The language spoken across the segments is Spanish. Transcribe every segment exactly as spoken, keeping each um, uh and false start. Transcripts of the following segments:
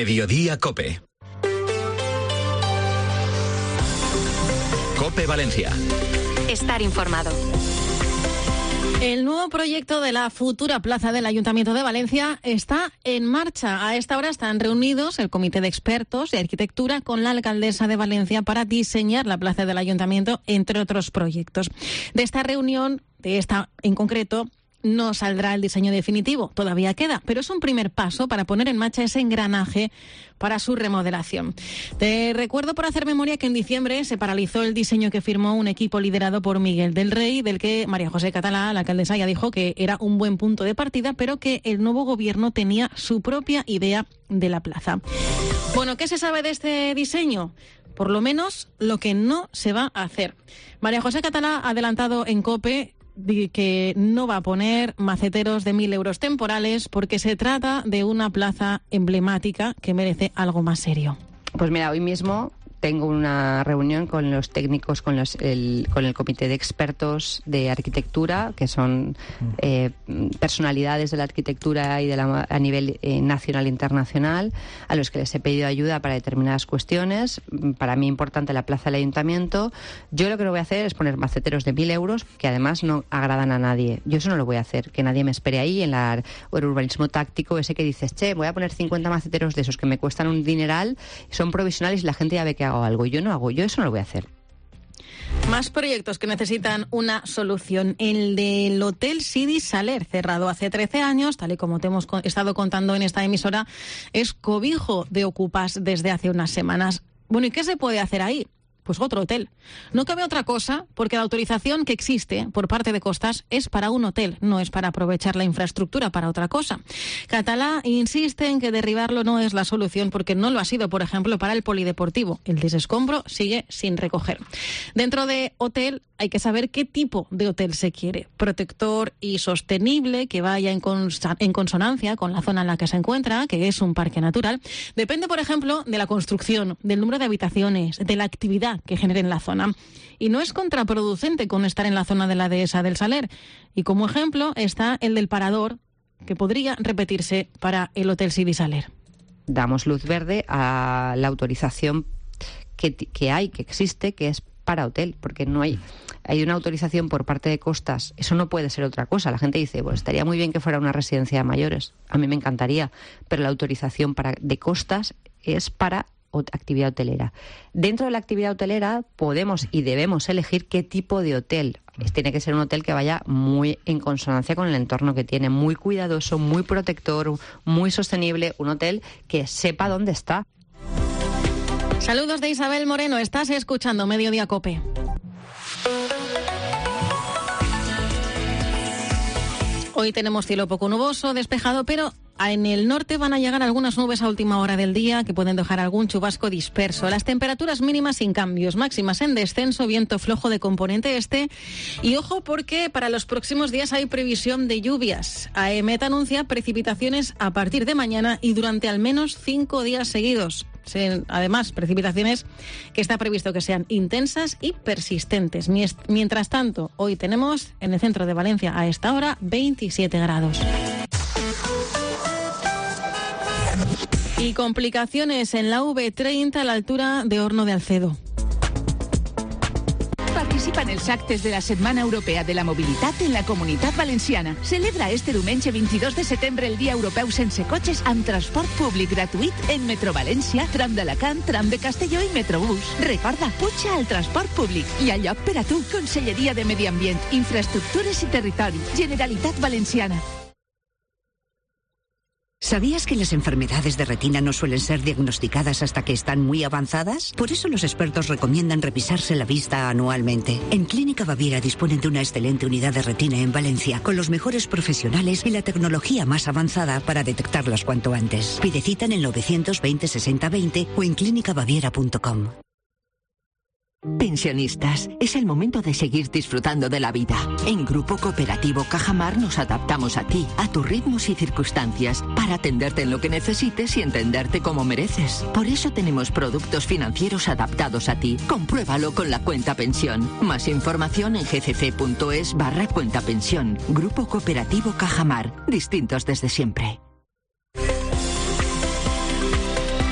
Mediodía Cope. Cope Valencia. Estar informado. El nuevo proyecto de la futura plaza del Ayuntamiento de Valencia está en marcha. A esta hora están reunidos el Comité de Expertos de Arquitectura con la alcaldesa de Valencia para diseñar la plaza del Ayuntamiento, entre otros proyectos. De esta reunión, de esta en concreto, no saldrá el diseño definitivo, todavía queda, pero es un primer paso para poner en marcha ese engranaje para su remodelación. Te recuerdo, por hacer memoria, que en diciembre se paralizó el diseño que firmó un equipo liderado por Miguel del Rey, del que María José Catalá, la alcaldesa, ya dijo que era un buen punto de partida, pero que el nuevo gobierno tenía su propia idea de la plaza. Bueno, ¿qué se sabe de este diseño? Por lo menos lo que no se va a hacer. María José Catalá ha adelantado en COPE que no va a poner maceteros de mil euros temporales porque se trata de una plaza emblemática que merece algo más serio. Pues mira, hoy mismo tengo una reunión con los técnicos, con, los, el, con el Comité de Expertos de Arquitectura, que son eh, personalidades de la arquitectura y de la, a nivel eh, nacional e internacional, a los que les he pedido ayuda para determinadas cuestiones. Para mí importante la plaza del Ayuntamiento. Yo lo que no voy a hacer es poner maceteros de mil euros, que además no agradan a nadie. Yo eso no lo voy a hacer, que nadie me espere ahí en la, el urbanismo táctico, ese que dices, che, voy a poner cincuenta maceteros de esos que me cuestan un dineral, son provisionales y la gente ya ve que hago algo. Yo no hago, yo eso no lo voy a hacer. Más proyectos que necesitan una solución. El del Hotel Sidi Saler, cerrado hace trece años, tal y como te hemos estado contando en esta emisora, es cobijo de ocupas desde hace unas semanas. Bueno, ¿y qué se puede hacer ahí? Pues otro hotel. No cabe otra cosa, porque la autorización que existe por parte de Costas es para un hotel, no es para aprovechar la infraestructura para otra cosa. Catalá insiste en que derribarlo no es la solución, porque no lo ha sido, por ejemplo, para el polideportivo. El desescombro sigue sin recoger. Dentro de hotel hay que saber qué tipo de hotel se quiere. Protector y sostenible, que vaya en, cons- en consonancia con la zona en la que se encuentra, que es un parque natural. Depende, por ejemplo, de la construcción, del número de habitaciones, de la actividad que genere en la zona. Y no es contraproducente con estar en la zona de la dehesa del Saler. Y como ejemplo está el del Parador, que podría repetirse para el Hotel Sidi Saler. Damos luz verde a la autorización que, que hay, que existe, que es para hotel, porque no hay hay una autorización por parte de Costas. Eso no puede ser otra cosa. La gente dice, bueno, estaría muy bien que fuera una residencia de mayores. A mí me encantaría, pero la autorización para de Costas es para actividad hotelera. Dentro de la actividad hotelera podemos y debemos elegir qué tipo de hotel. Tiene que ser un hotel que vaya muy en consonancia con el entorno que tiene, muy cuidadoso, muy protector, muy sostenible, un hotel que sepa dónde está. Saludos de Isabel Moreno, estás escuchando Mediodía Cope. Hoy tenemos cielo poco nuboso, despejado, pero en el norte van a llegar algunas nubes a última hora del día que pueden dejar algún chubasco disperso. Las temperaturas mínimas sin cambios, máximas en descenso, viento flojo de componente este. Y ojo, porque para los próximos días hay previsión de lluvias. AEMET anuncia precipitaciones a partir de mañana y durante al menos cinco días seguidos. Además, precipitaciones que está previsto que sean intensas y persistentes. Mientras tanto, hoy tenemos en el centro de Valencia a esta hora veintisiete grados. Y complicaciones en la V treinta a la altura de Horno de Alcedo. Participa en els actes de la Setmana Europea de la Mobilitat en la Comunitat Valenciana. Celebra este diumenge veintidós de setembre el Dia Europeu sense cotxes amb transport públic gratuït en Metro València, tram d'Alacant, tram de Castelló i Metrobús. Recorda, puja al transport públic. Hi ha lloc per a tu. Conselleria de Medi Ambient, Infraestructures i Territori. Generalitat Valenciana. ¿Sabías que las enfermedades de retina no suelen ser diagnosticadas hasta que están muy avanzadas? Por eso los expertos recomiendan revisarse la vista anualmente. En Clínica Baviera disponen de una excelente unidad de retina en Valencia, con los mejores profesionales y la tecnología más avanzada para detectarlas cuanto antes. Pide cita en el novecientos veinte sesenta veinte o en clínica baviera punto com. Pensionistas, es el momento de seguir disfrutando de la vida. En Grupo Cooperativo Cajamar nos adaptamos a ti, a tus ritmos y circunstancias, para atenderte en lo que necesites y entenderte como mereces. Por eso tenemos productos financieros adaptados a ti. Compruébalo con la cuenta pensión. Más información en gcc.es barra cuenta pensión. Grupo Cooperativo Cajamar. Distintos desde siempre.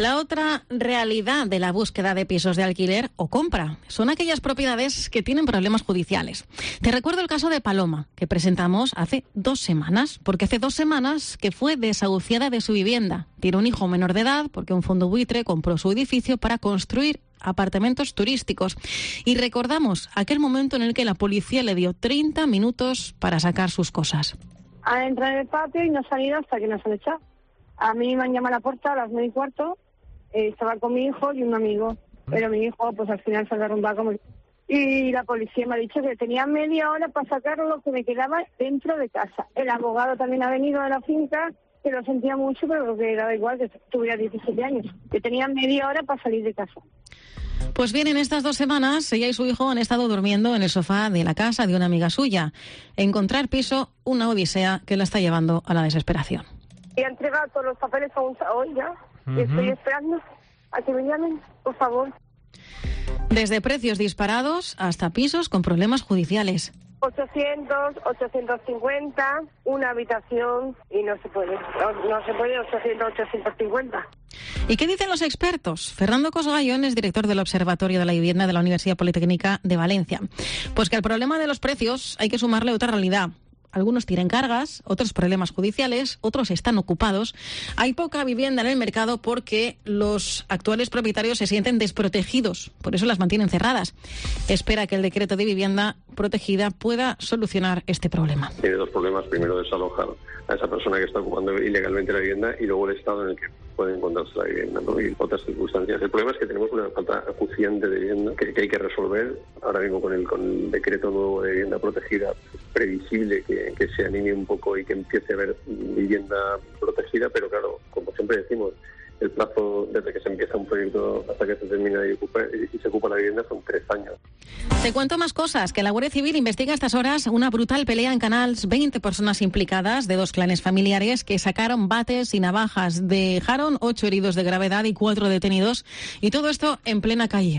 La otra realidad de la búsqueda de pisos de alquiler o compra son aquellas propiedades que tienen problemas judiciales. Te recuerdo el caso de Paloma, que presentamos hace dos semanas, porque hace dos semanas que fue desahuciada de su vivienda. Tiene un hijo menor de edad porque un fondo buitre compró su edificio para construir apartamentos turísticos. Y recordamos aquel momento en el que la policía le dio treinta minutos para sacar sus cosas. Ha entrado en el patio y no ha salido hasta que nos han echado. A mí me han llamado a la puerta a las nueve y cuarto. Eh, estaba con mi hijo y un amigo, pero mi hijo pues al final se ha derrumbado como... Y la policía me ha dicho que tenía media hora para sacar lo que me quedaba dentro de casa. El abogado también ha venido de la finca, que lo sentía mucho, pero que daba igual, que tuviera diecisiete años, que tenía media hora para salir de casa. Pues bien, en estas dos semanas, ella y su hijo han estado durmiendo en el sofá de la casa de una amiga suya. Encontrar piso, una odisea que la está llevando a la desesperación. He entregado todos los papeles a un hoy ya. Uh-huh. Y estoy esperando a que me llamen, por favor. Desde precios disparados hasta pisos con problemas judiciales. ochocientos, ochocientos cincuenta, una habitación y no se puede. No, no se puede ochocientos, ochocientos cincuenta. ¿Y qué dicen los expertos? Fernando Cosgallón es director del Observatorio de la Vivienda de la Universidad Politécnica de Valencia. Pues que al problema de los precios hay que sumarle otra realidad. Algunos tienen cargas, otros problemas judiciales, otros están ocupados. Hay poca vivienda en el mercado porque los actuales propietarios se sienten desprotegidos, por eso las mantienen cerradas. Espera que el decreto de vivienda protegida pueda solucionar este problema. Tiene dos problemas. Primero, desalojar a esa persona que está ocupando ilegalmente la vivienda y luego el estado en el que puede encontrarse la vivienda, ¿no? Y otras circunstancias. El problema es que tenemos una falta acuciante de vivienda que, que hay que resolver. Ahora mismo con el, con el decreto nuevo de vivienda protegida, previsible que, que se anime un poco y que empiece a haber vivienda protegida, pero claro, como siempre decimos, el plazo desde que se empieza un proyecto hasta que se termina y, ocupa, y se ocupa la vivienda son tres años. Te cuento más cosas, que la Guardia Civil investiga a estas horas una brutal pelea en Canals. veinte personas implicadas de dos clanes familiares que sacaron bates y navajas. Dejaron ocho heridos de gravedad y cuatro detenidos. Y todo esto en plena calle.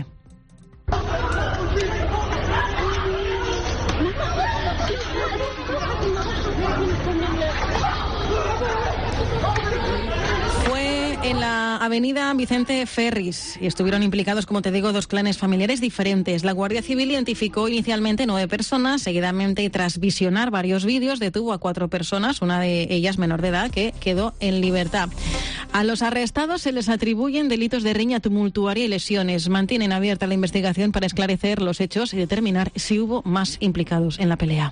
En la avenida Vicente Ferris y estuvieron implicados, como te digo, dos clanes familiares diferentes. La Guardia Civil identificó inicialmente nueve personas, seguidamente y tras visionar varios vídeos detuvo a cuatro personas, una de ellas menor de edad, que quedó en libertad. A los arrestados se les atribuyen delitos de riña tumultuaria y lesiones. Mantienen abierta la investigación para esclarecer los hechos y determinar si hubo más implicados en la pelea.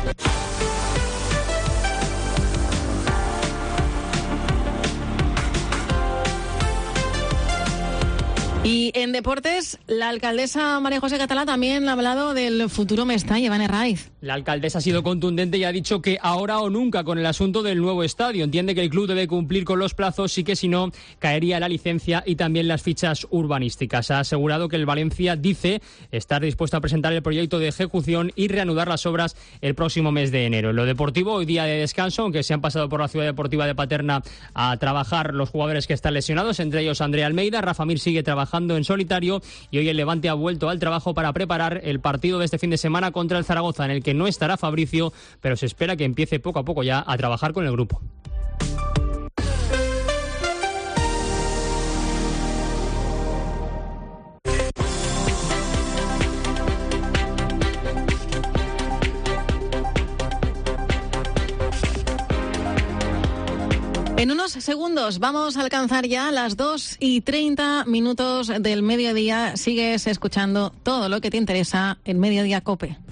Y en deportes, la alcaldesa María José Catalá también ha hablado del futuro Mestalla, Iván Herraiz. La alcaldesa ha sido contundente y ha dicho que ahora o nunca con el asunto del nuevo estadio. Entiende que el club debe cumplir con los plazos y que si no, caería la licencia y también las fichas urbanísticas. Ha asegurado que el Valencia dice estar dispuesto a presentar el proyecto de ejecución y reanudar las obras el próximo mes de enero. En lo deportivo, hoy día de descanso, aunque se han pasado por la ciudad deportiva de Paterna a trabajar los jugadores que están lesionados, entre ellos Andrea Almeida. Rafa Mir sigue trabajando en solitario y hoy el Levante ha vuelto al trabajo para preparar el partido de este fin de semana contra el Zaragoza, en el que no estará Fabricio, pero se espera que empiece poco a poco ya a trabajar con el grupo. En unos segundos vamos a alcanzar ya las dos y treinta minutos del mediodía. Sigues escuchando todo lo que te interesa en Mediodía COPE.